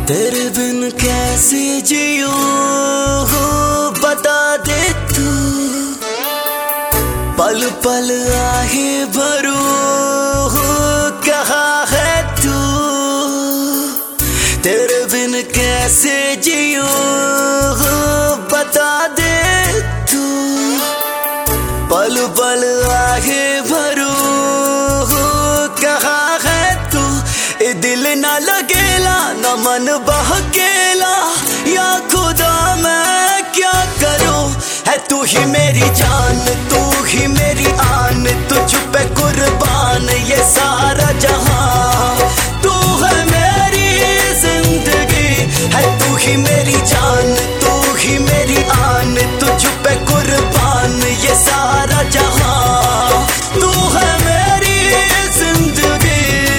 तेरे बिन कैसे जियो हो बता दे तू, पल पल आहे भरू हो कहाँ है तू। तेरे बिन कैसे जियो हो बता दे तू, पल पल आहे भरू हो कहाँ है तू। ए दिल ना लगेला न मन बहकेला, या खुदा मैं क्या करूं। है तू ही मेरी जान, तू ही मेरी आन, तुझ पे कुर्बान ये सारा जहां। तू है मेरी जिंदगी, है तू ही मेरी जान, तू ही मेरी आन, तुझ पे कुर्बान ये सारा जहां। तू है मेरी जिंदगी।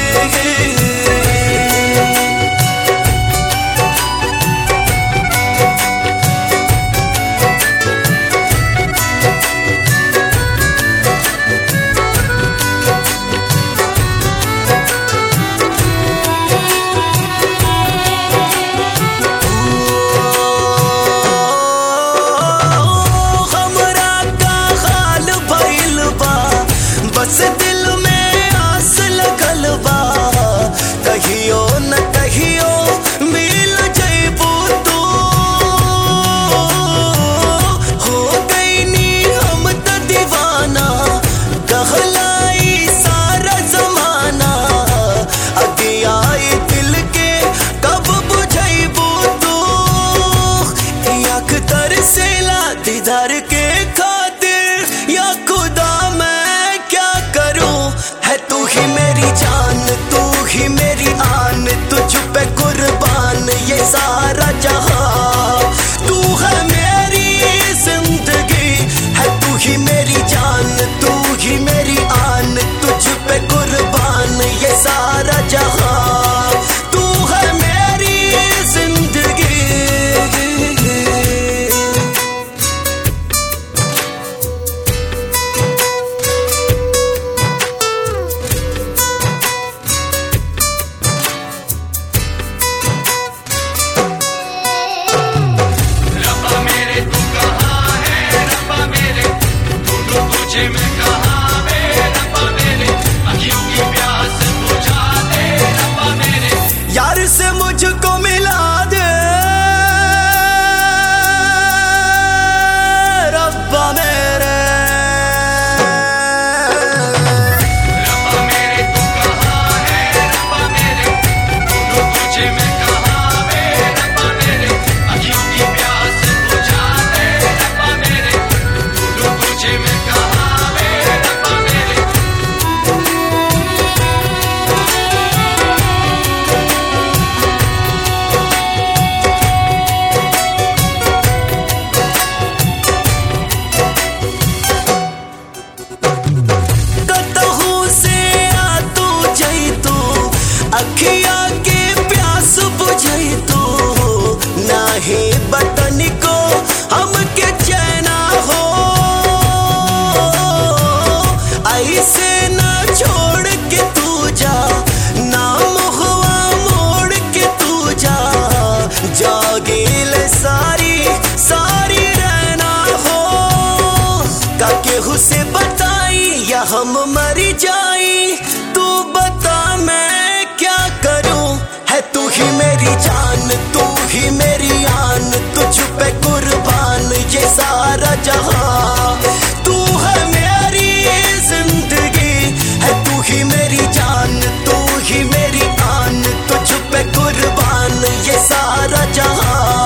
बस दिल में आस लगल बा, कहियो न कहियो मिल जइबू तू। हो गई नी हम त दीवाना, कहलाई सारा जमाना। अगे आई दिल के कब बुझइबू तू, आँख तरसेला दीदार के खातिर। या खुदा मैं क्या करूं, है तू ही मेरी जान, तू ही मेरी आन, तुझ पे कुर्बान ये सारा जहां। तू है मेरी जिंदगी, है तू ही मेरी जान, तू ही मेरी आन, तुझ पे कुर्बान ये सारा जहां। तू है मेरी जिंदगी। मैं कहाँ वे रब्बा मेरे, अखियों की प्यास बुझा दे रब्बा मेरे। यार से मुझको मिला दे रब्बा मेरे। रब्बा मेरे तू कहाँ है रब्बा मेरे, ढूंढूं तुझे मैं कहाँ वे रब्बा मेरे। अखियों की प्यास बुझा दे रब्बा मेरे, ढूंढूं तुझे मैं कहाँ। अखिया के प्यास बुझई तू, नाही बटन को हमके चैना हो। ऐसे ना छोड़ के तू जा, नाम हुआ मोड़ के तू जा। जागेल सारी सारी रहना हो, का केहू से बताई या हम मरी जाई। तू बता मैं क्या करूं, है तू ही मेरी जान, तू ही मेरी आन, तुझ पे कुर्बान ये सारा जहां। तू है मेरी जिंदगी, है तू ही मेरी जान, तू ही मेरी आन, तुझ पे कुर्बान ये सारा जहां।